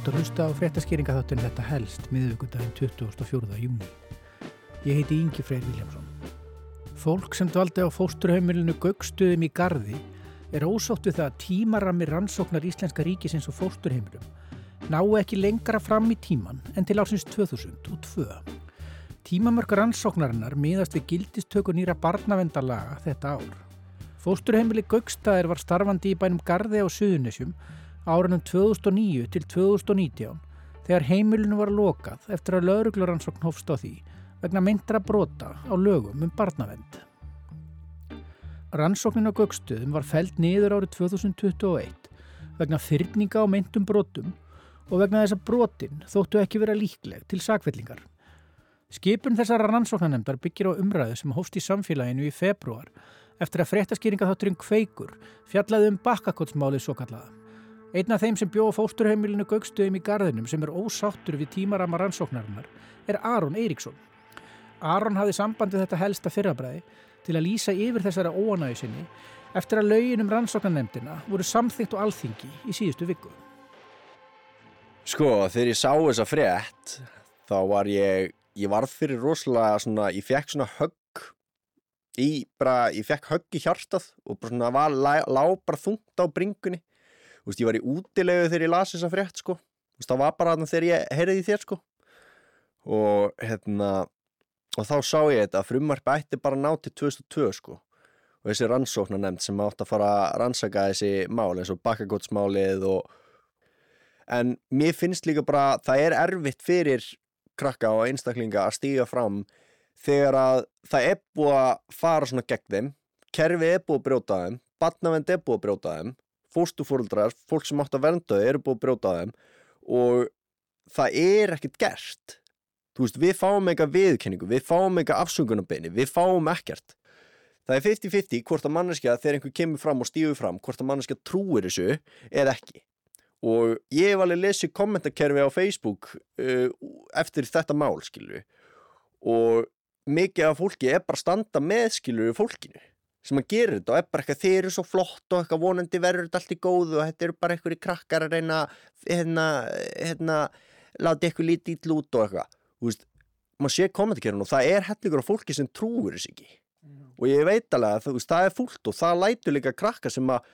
ert að hlusta á fréttaskýringaþáttinn Þetta helst miðvikudaginn 24. júní. Ég heiti Ingi Freyr Vilhjálmsson. Fólk sem dvaldi á fósturheimilinu Gauksstöðum í Garði ósátt við það að tímarammi rannsóknar íslenska ríkisins og fósturheimilum nái ekki lengra fram í tíman en til ársins 2002. Tímamörk rannsóknarinnar miðast við gildistöku nýra barnaverndarlaga þetta ár. Fósturheimili Gauksstaðir var starfandi í bænum Garði á Suðurnesjum árunum 2009 til 2019 þegar heimilinu var lokað eftir að lögreglurannsókn hófst á því vegna meintra brota á lögum barnavernd. Rannsóknin á Gauksstöðum var felld niður árið 2021 vegna fyrninga á meintum brotum og vegna þess að brotin þóttu ekki vera líkleg til sakfellingar. Skipun þessara rannsóknarnefndar byggir á umræðu sem hófst í samfélaginu í febrúar eftir að fréttaskýringaþátturinn Kveikur fjallaði Bakkakotsmálið svokallaða. Einn af þeim sem bjó á fósturheimilinu Gauksstöðum í Garðinum sem ósáttur við tímaramma rannsóknarinnar Aron Eiríksson. Aron hafði samband við þetta helsta fyrrabræði til að lýsa yfir þessara óánægju sinni eftir að lögin rannsóknarnefndina voru samþykkt á Alþingi í síðustu viku. Sko, þegar ég sá þessa frétt, þá var ég varð fyrir rosalega svona, ég fekk svona högg ég fekk högg í hjartað og bara svona lá bara þungt á bringunni. Þú veist, ég var í útilegu þegar ég las þessa frétt, sko. Þú veist, það var bara þarna þegar ég heyrði í þér, sko. Og þá sá ég þetta að frumvarpið ætti bara ná til 2002, sko. Og þessi rannsóknarnefnd sem átti að fara að rannsaka þessi mál eins og Bakkakotsmálið en mér finnst líka bara það erfitt fyrir krakka og einstaklinga að stíga fram þegar að það búið að fara svona gegn þeim, kerfið búið að brjóta þeim, barnavernd búið að brjóta þeim, fósturforeldrar, fólk sem átti að vernda þau búið að brjóta þeim og það ekkert gert. Þú veist, við fáum eitthvað viðurkenningu, við fáum eitthvað afsökunarbeini, við fáum ekkert. Það 50-50 hvort að manneskja þegar einhver kemur fram og stígur fram, hvort að manneskja trúir þessu eða ekki. Og ég hef alveg lesið kommentakerfi á Facebook eftir þetta mál, skilur við. Og mikið af fólki bara að standa með, skilur við, fólkinu sem að gera þetta og bara eitthvað, þeir eru svo flott og eitthvað vonandi verður þetta allt í góðu og þetta eru bara einhverjir krakkar að reyna láti eitthvað lítið illa út og eitthvað. Þú veist, maður sé kommentakerfin og það hellingur af fólki sem trúir þess ekki. Og ég veit alveg að það fúlt og það lætur líka krakka sem að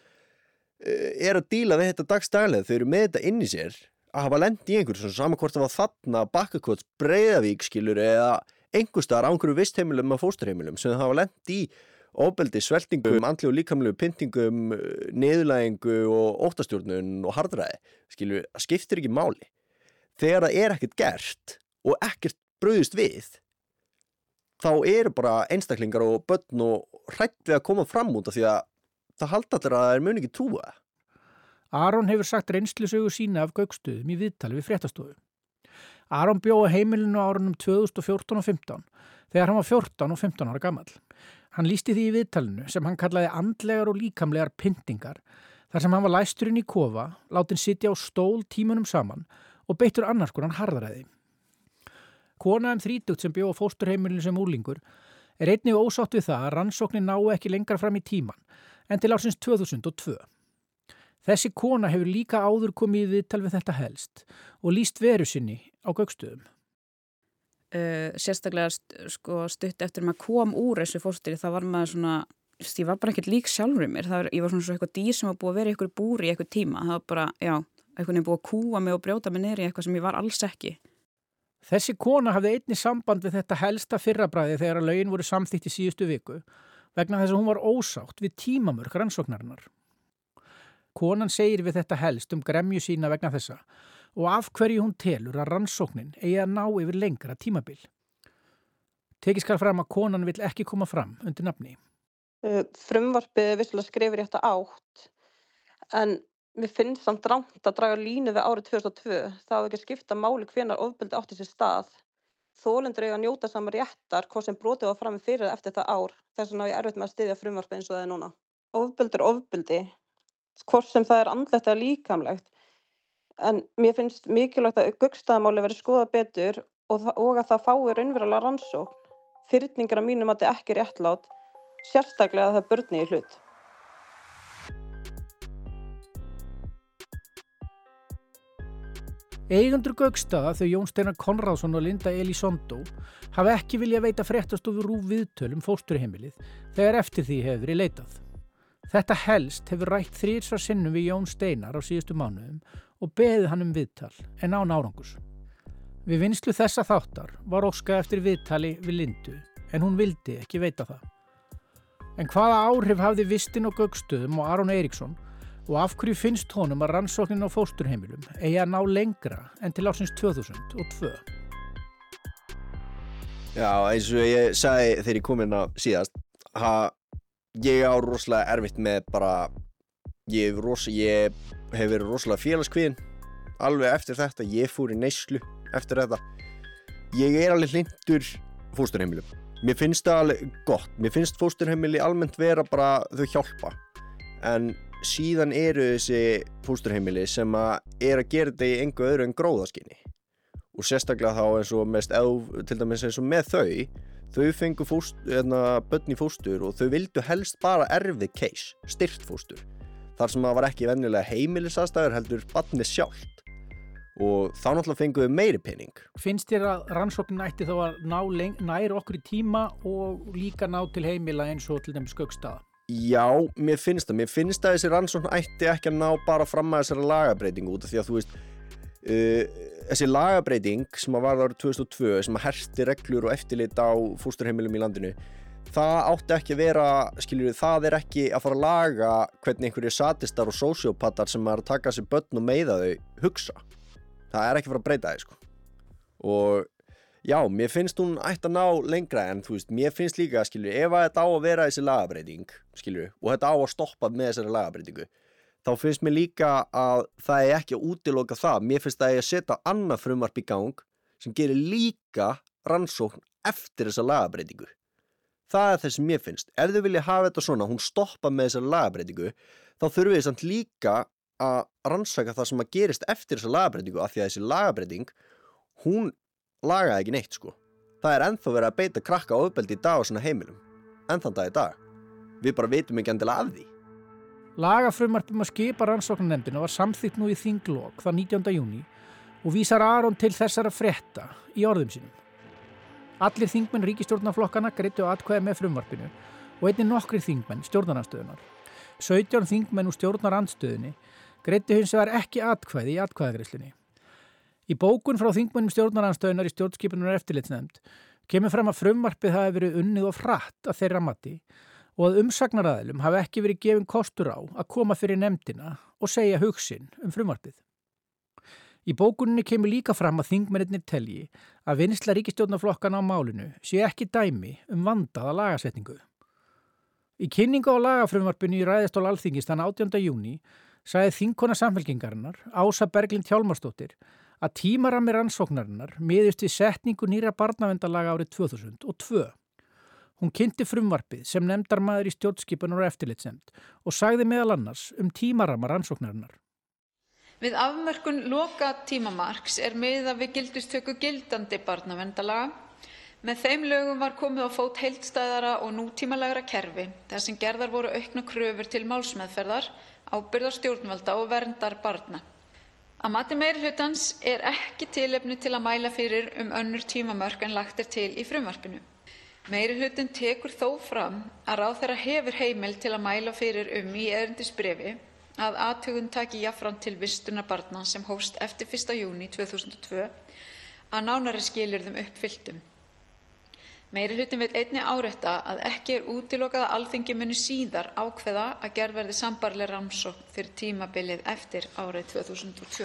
að díla við þetta dagstælega, þau eru með þetta inn í sér að hafa lent í einhverju svona sama hvort það var þarna Bakkakots, Breiðavík skilur eða einhvers staðar á einhverju vistheimilum og fósturheimilum sem hafa lent í ofbeldi, sveltingum, andlegu og líkamlegu pyntingum, niðurlægingu og óttastjórnun og harðræði skilur, það skiptir ekki máli þegar það ekkert gert og ekkert brugðist við þá eru bara einstaklingar og börn og hrætt við að koma fram út af því að það halda allir að þeir muni ekki trúa. Aron hefur sagt reynslusögu sína af Gauksstöðum í viðtali við fréttastofu. Aron bjó á heimilinu á árunum 2014 og 15 þegar hann var 14 og 15 ára gamall. Hann lýsti því í viðtalinu sem hann kallaði andlegar og líkamlegar pyntingar þar sem hann var læsturinn í kofa, látinn sitja á stól tímunum saman og beittur annars konar harðræði. Kona 30 sem bjó á fósturheimilinu sem úrlingur einnig ósátt við það að rannsóknin nái ekki lengra fram í tíman en til ársins 2002. Þessi kona hefur líka áður komið í viðtal við þetta helst og lýst veru sinni á Gauksstöðum. Sérstaklega stutt eftir maður kom úr þessu fóstri, það var maður svona, ég var bara ekkert lík sjálfur í mér. Ég var svona svo eitthvað dýr sem var búið að vera í eitthvað búri í eitthvað tíma. Það var bara, eitthvað búið að kúa mig og brjóta mig niður í eitthvað sem ég var alls ekki. Þessi kona hafði einnig samband við þetta helsta fyrrabræði þegar lögin voru samþykkt í síðustu viku vegna þess að hún var ósátt við tímamörk rannsóknarinnar. Konan segir við þetta helst gremju sína vegna þessa og af hverju hún telur að rannsóknin eigi að ná yfir lengra tímabil. Tekið skal fram að konan vill ekki koma fram undir nafni. Frumvarpið vissulega skrifir í þetta átt, en mér finnst samt rangt að draga línu við árið 2002. Það á ekki að skipta máli hvenær ofbeldi átti sér stað. Þolendur eiga að njóta sama réttar hvort sem brotið var frammi fyrir eða eftir þetta ár. Þess vegna á ég erfitt með að styðja frumvarpið eins og það núna. Ofbeldi ofbeldi, hvort sem það andlegt eða líkamlegt. En mér finnst mikilvægt að Gaukstaðamáli verði skoðað betur og að það fái raunverulega rannsókn. Fyrningar að mínum mati ekki réttlát, sérstaklega að það börni í hlut. Eigendur Gauksstaða, þau Jón Steinar Konráðsson og Linda Elizondo, hafa ekki viljað veita fréttastofu RÚV viðtöl fósturheimilið þegar eftir því hefur verið leitað. Þetta helst hefur rætt 3 sinnum við Jón Steinar á síðustu mánuðum og beðið hann viðtal en án árangurs. Við vinnslu þessa þáttar var óskað eftir viðtali við Lindu en hún vildi ekki veita það. En hvaða áhrif hafði vistin á Gauksstöðum og Aron Eiríksson og af hverju finnst honum að rannsóknin á fósturheimilum eigi að ná lengra en til ársins 2002? Já, eins og ég sagði þegar ég kom hérna síðast, ég á rosalega erfitt með bara, ég hef verið rosalega félagskvíðinn alveg eftir þetta, ég fór í neyslu eftir þetta. Ég alveg hlynntur fósturheimilum. Mér finnst það alveg gott, mér finnst fósturheimili almennt vera bara þau hjálpa, en síðan eru þessi fósturheimili sem að gera þetta í engu öðru en gróðaskyni og sérstaklega þá eins og til dæmis eins og með þau fengu börn í fóstur og þau vildu helst bara erfið case, styrkt fóstur þar sem það var ekki venjulega heimilisaðstæður heldur barnið sjálft og þá náttúrulega fenguðu meiri pening. Finnst þér að rannsóknin ætti þá að nær okkur í tíma og líka ná til heimila eins og til dæmis Gauksstaða? Já, mér finnst að þessi rannsókn ætti ekki að ná bara fram að þessari lagabreitingu út af því að þú veist þessi lagabreiting sem var árið 2002 sem að herti reglur og eftirlit á fósturheimilum í landinu það átti ekki að vera, það ekki að fara að laga hvernig einhverjir sadistar og sósíópatar sem að taka sér börn og meiða þau hugsa. Það ekki að fara að breyta því og já, mér finnst hún ætti að ná lengra en þú veist, mér finnst líka, ef að þetta á að vera þessi lagabreiting, og þetta á að stoppa með þessari lagabreitingu, þá finnst mér líka að það ekki að útiloka það. Mér finnst það að setja annað frumvarp í gang sem gerir líka rannsókn eftir þessa lagabreitingu. Það þess sem mér finnst. Ef þau vilja hafa þetta svona, hún stoppa með þessari lagabreitingu, þá þurfum við samt líka að rannsaka það sem að gerist eftir þessa lagabreitingu, af því að þessi lagabreiting, hún lagaði ekki neitt Það ennþá verið að beita krakka ofbeldi í dag á svona heimilum. Ennþann dag í dag. Við bara vitum ekki endilega af því. Lagafrumvarp að skipa rannsóknarnefndina var samþykkt nú í þinglok þann 19. júní og vísar Aron til þessara frétta í orðum sínum. Allir þingmenn ríkisstjórnarflokkana greiddu atkvæði með frumvarpinu og einnig nokkrir þingmenn stjórnarandstöðunar. 17 þingmenn úr stjórnarandstöðunni greiddu hins vegar ekki atkvæði í atkvæðagreiðslunni. Í bókun frá þingmönnum stjórnarandstöðunar í stjórnskipunar- og eftirlitsnefnd kemur fram að frumvarpið hafi verið unnið of hratt að þeirra mati og að umsagnaraðilum hafi ekki verið gefin kostur á að koma fyrir nefndina og segja hug sinn frumvarpið. Í bókuninni kemur líka fram að þingmennirnir telji að vinnsla ríkisstjórnarflokkana á málinu sé ekki dæmi vandaða lagasetningu. Í kynningu á lagafrumvarpinu í ræðustól Alþingis þann 18. júní sagði þingkona Samfylkingarinnar, Ása Berglind Hjálmarsdóttir, að tímarammi rannsóknarinnar miðist við setningu nýrra barnaverndarlaga árið 2002. Hún kynnti frumvarpið sem nefndarmaður í stjórnskipunar- og eftirlitsnefnd og sagði meðal annars tímaramma rannsóknarinnar. Við afmörkun loka tímamarks miðað við gildistöku gildandi barnaverndarlaga. Með þeim lögum var komið á fót heildstæðara og nútímalegra kerfi þar sem gerðar voru auknar kröfur til málsmeðferðar, ábyrgðar stjórnvalda og verndar barna. Að mati meirihlutans ekki tilefni til að mæla fyrir önnur tímamörk en lagt til í frumvarpinu. Meirihlutinn tekur þó fram að ráðherra hefur heimild til að mæla fyrir í erindisbréfi að athugun taki jafnframt til vistunar barna sem hófst eftir 1. júní 2002 að nánari skilyrðum uppfylltum. Meirihlutinn vill einnig árétta að ekki útilokað að Alþingi muni síðar ákveða að gerð verði sambærileg rannsókn fyrir tímabilið eftir árið 2002.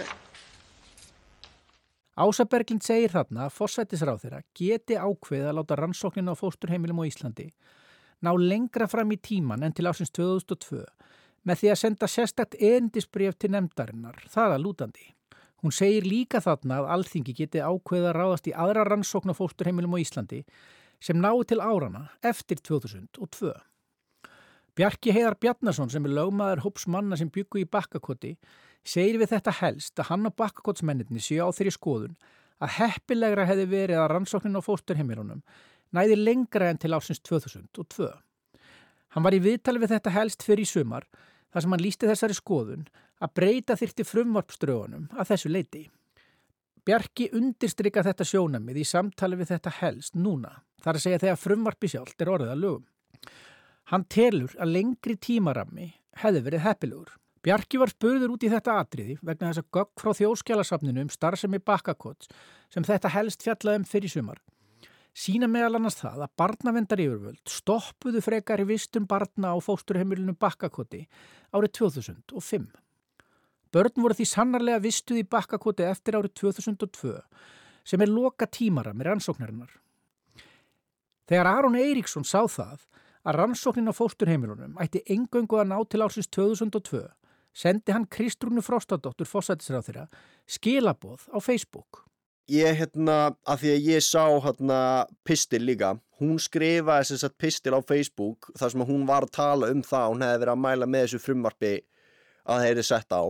Ása Berglind segir þarna að forsætisráðherra geti ákveðið að láta rannsóknina á fósturheimilum á Íslandi ná lengra fram í tíman en til ársins 2002 með því að senda sérstakt erindisbréf til nefndarinnar, það að lútandi. Hún segir líka þarna að Alþingi geti ákveðið að ráðast í aðra rannsókn á fósturheimilum á Íslandi sem nái til árana eftir 2002. Bjarki Heiðar Bjarnason sem lögmaður hóps manna sem bjuggu í Bakkakoti segir við þetta helst að hann og Bakkakotsmennirnir séu á þeirri skoðun að heppilegra hefði verið að rannsóknin á fósturheimilunum næði lengra en til ársins 2002. Hann var í viðtali við þetta helst fyrir í sumar þar sem hann lýsti þessari skoðun að breyta þyrfti frumvarpsdrögunum að þessu leyti. Bjarki undirstrika þetta sjónamið í samtali við þetta helst núna, þar að segja þegar frumvarpi sjálft orðið að lögum. Hann telur að lengri tímarammi hefði verið heppilegur. Bjarki var spurður út í þetta atriði vegna þess að gögn frá Þjóðskjalasafninu starfsemi Bakkakots sem þetta helst fjallaði fyrir sumar. Sýna meðal annars það að barnaverndaryfirvöld stoppuðu frekari vistun barna á fósturheimilinu Bakkakoti árið 2005. Börn voru því sannarlega vistuð í Bakkakoti eftir árið 2002 sem loka tímarammi rannsóknarinnar. Þegar Aron Eiríksson sá það að rannsóknin á fósturheimilunum ætti eingöngu að ná til ársins 2002 sendi hann Kristrúnu Frostadóttur forsætisráðherra skilaboð á Facebook. Ég, að því að ég sá, pistil líka, hún skrifaði þess að pistil á Facebook, þar sem hún var að tala um það, hún hefði verið að mæla með þessu frumvarpi að það hefði sett á,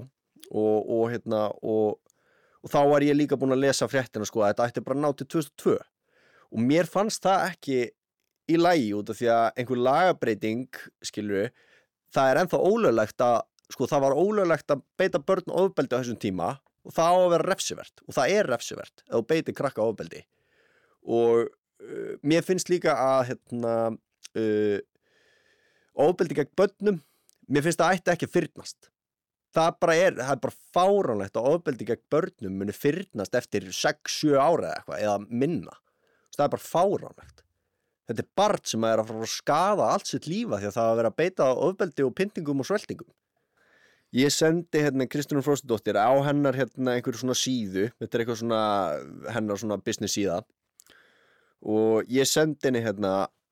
og þá var ég líka búin að lesa fréttina, sko, að þetta ætti bara að ná til 2002, og mér fannst það ekki í lagi út af því að einhver lagabreiting, skilurðu, það er ennþá ólöglegt að, sko, það var ólöglegt að beita börn ofbeldi á þessum tíma, og það á að vera refsivert, og það er refsivert ef þú beitir krakka ofbeldi. Og mér finnst líka að ofbeldi gegn börnum, mér finnst það ætti ekki að fyrnast. Það er bara fáránlegt að ofbeldi gegn börnum muni fyrnast eftir 6-7 ára eða minna. Það er bara fáránlegt. Þetta er barn sem er að fara að skaða allt sitt lífa því að það að vera að beita ofbeldi og pyntingum og sveltingum. Ég sendi Kristrúnu Frostadóttir á hennar einhverju svona síðu, þetta er eitthvað svona hennar svona business síða, og ég sendi henni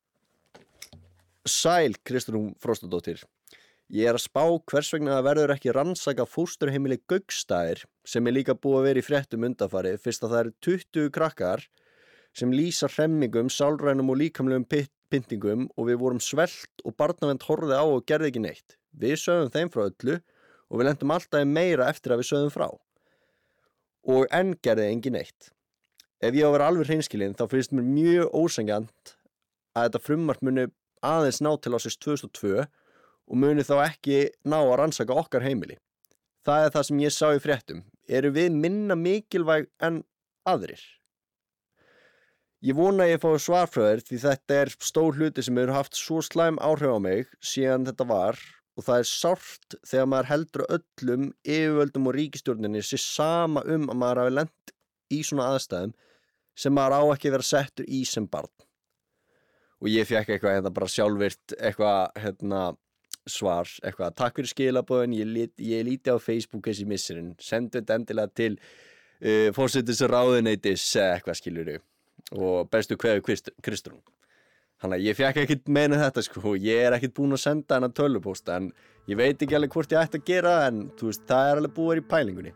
Sæl Kristrún Frostadóttir, ég að spá hvers vegna það verður ekki rannsaka fósturheimili Gauksstaðir sem líka búið að vera í fréttum undanfarið, fyrst að það eru 20 krakkar sem lýsa hremmingum, sálrænum og líkamlegum pyntingum og við vorum svelt og barnavernd horfði á og gerði ekki neitt. Við sögðum þeim frá öllu og við lentum alltaf meira eftir að við sögðum frá. Og enn gerði engin neitt. Ef ég á að vera alveg hreinskilinn þá finnst mér mjög ósanngjarnt að þetta frumvarp muni aðeins ná til ársins 2002 og muni þá ekki ná að rannsaka okkar heimili. Það er það sem ég sá í fréttum. Eru við minna mikilvæg en aðrir? Ég vona að ég fái svar frá þér því þetta er stór hluti sem hefur haft svo slæm áhrif á mig síðan þetta var. Og það er sárt þegar maður heldur öllum yfirvöldum og ríkisstjórninni sé sama að maður hafi lent í svona aðstæðum sem maður á ekki vera settur í sem barn. Og ég fekk eitthvað bara sjálfvirt svar, takk fyrir skilaboðin, ég líti á Facebook þessi missirinn, sendu þetta endilega til forsætisráðuneytis eitthvað skilurðu og bestu kveðu Kristrún. Þannig að ég fekk ekkert meina þetta sko, ég er ekkert búin að senda hennar tölvupósta en ég veit ekki alveg hvort ég ætti að gera en þú veist, það er alveg búið í pælingunni.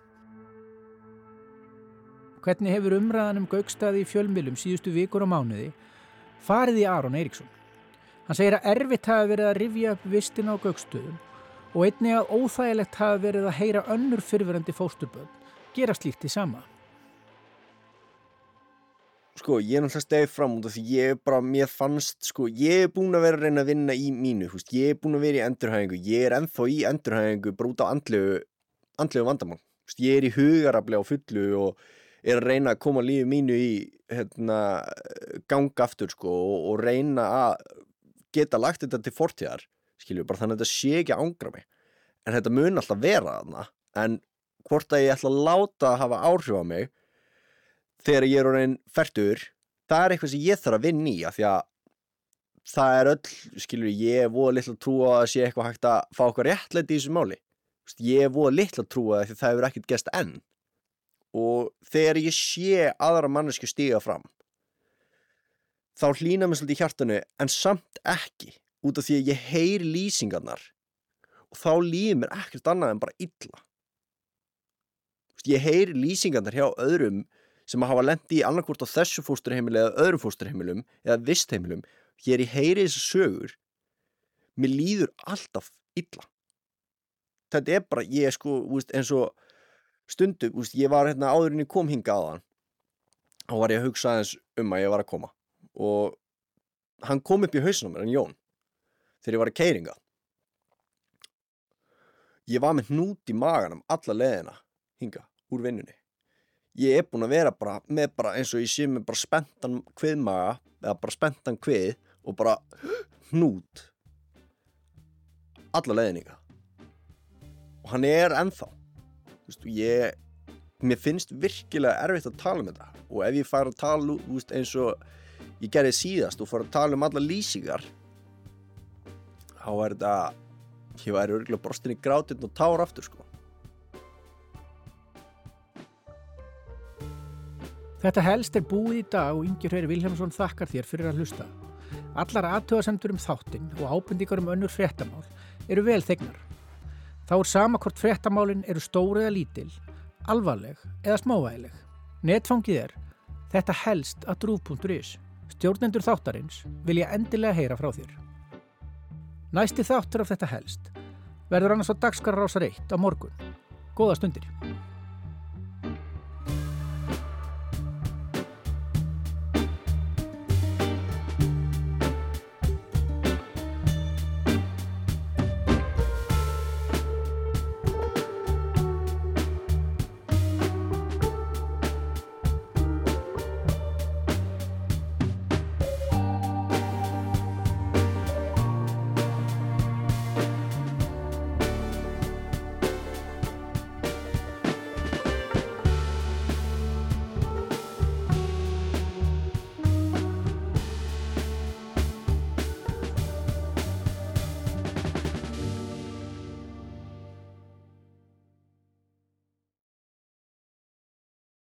Hvernig hefur umræðan Gauksstaði í fjölmiðlum síðustu vikur og mánuði farið í Aron Eiríksson? Hann segir að erfitt hafi verið að rifja upp vistina á Gauksstöðum og einnig að óþægilegt hafi verið að heyra önnur fyrrverandi fósturbörn gera slíkt í sama. Sko, ég er náttúrulega stegið fram út af því mér fannst, ég er búin að vera að reyna að vinna í mínu, ég er búin að vera í endurhæfingu, ég er ennþá í endurhæfingu bara út á andlegu vandamál. Ég er í hugarafli á fullu og er að reyna að koma lífi mínu í ganga aftur, og reyna að geta lagt þetta til fortíðar, bara þannig að þetta sé ekki að angra mig. En þetta mun alltaf vera þarna, en hvort að ég ætla að láta að hafa áhrif á mig, þegar ég er orðinn fertugur, það er eitthvað sem ég þarf að vinna í af því að það er ég er voða litla trú að það sé eitthvað hægt að fá eitthvað réttlæti í þessu máli. Ég er voða litla trú að því það hefur ekkert gerst enn. Og þegar ég sé aðra mannesku stíga fram, þá hlýnar mér svolítið í hjartanu, en samt ekki, út af því að ég heyri lýsingarnar og þá líður mér ekkert annað en bara illa. Ég heyri lýsingarnar hjá öðrum sem hafa lent í annarkvort á þessu fósturheimili eða öðrum fósturheimilum eða vistheimilum, hér ég heyri þessu sögur, mér líður alltaf illa. Þetta er bara, ég eins og stundum, ég var áður en ég kom hingað áðan, þá var ég að hugsa aðeins að ég var að koma og hann kom upp í hausinn á mér, hann Jón, þegar ég var að keyra hingað. Ég var með hnút í maganum alla leiðina hingað úr vinnunni. ég búin að vera bara með bara eins og ég sé með bara spenntan kviðmaga eða bara spenntan kvið og bara hnút alla leiðninga og hann ennþá mér finnst virkilega erfitt að tala um þetta og ef ég fær að tala eins og ég gerði síðast og fór að tala um alla lýsingar þá þetta ég væri örugglega brostin í grátinn og tár aftur sko. Þetta helst búið í dag og Ingi Freyr Vilhjálmsson þakkar þér fyrir að hlusta. Allar athugasemdir þáttinn og ábendingar önnur fréttamál eru vel þegnar. Þá sama hvort fréttamálin eru stór eða lítil, alvarleg eða smávægileg. Netfangið þetta helst að RÚV.is. Stjórnendur þáttarins vilja endilega heyra frá þér. Næsti þáttur af þetta helst verður annars á dagskrá Rásar 1 á morgun. Góða stundir.